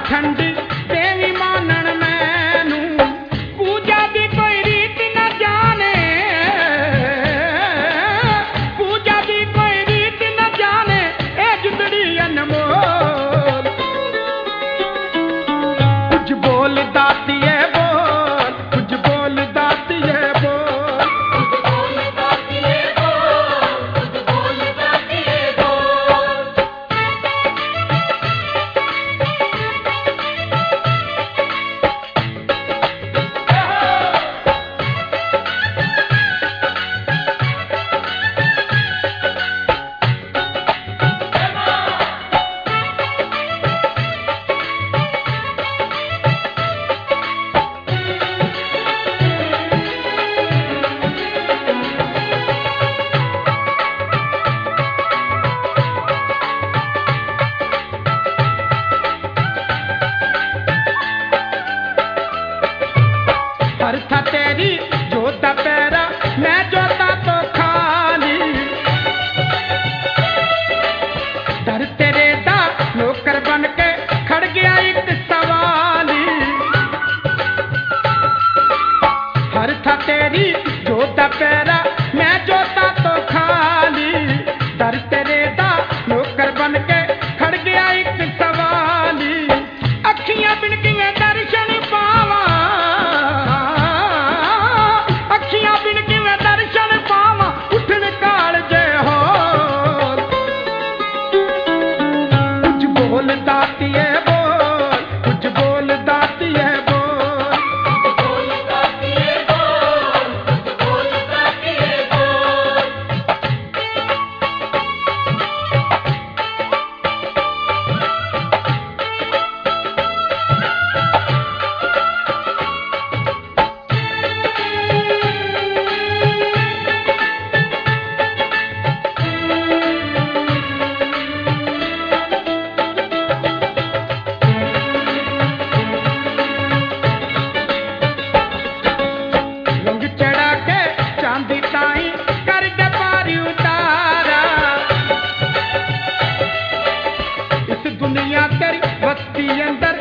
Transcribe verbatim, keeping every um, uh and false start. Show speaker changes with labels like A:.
A: ठंडी देवी मानन मैनू पूजा दी कोई रीत न जाने, पूजा दी कोई रीत न जाने ए जुदड़ी अनमोल। कुछ बोल दातिए बोल, कुछ बोल दातिए बोल, कुछ बोल दातिए बोल, कुछ बोल दातिए बोल। हर था तेरी जोता पैरा मैं जोता तो खाली, दर तेरे दा नौकर बन के खड़ गया एक सवाली। हर था तेरी जोता पैरा मैं जोता तो खाली, दर तेरे दा नौकर बन के खड़ गया एक सवाली। अखियां बिनकियां दर्शन पावा, अखियां बिनकियां दर्शन पावा उठन काल जय हो। कुछ बोल दातिए बोल, कुछ बोल दातिए बोल, कुछ बोल दातिए बोल, कुछ बोल दातिए बोल। रंग चढ़ा के चांदी ताई कर के पारी उतारा, इस दुनिया तेरी बस्ती अंदर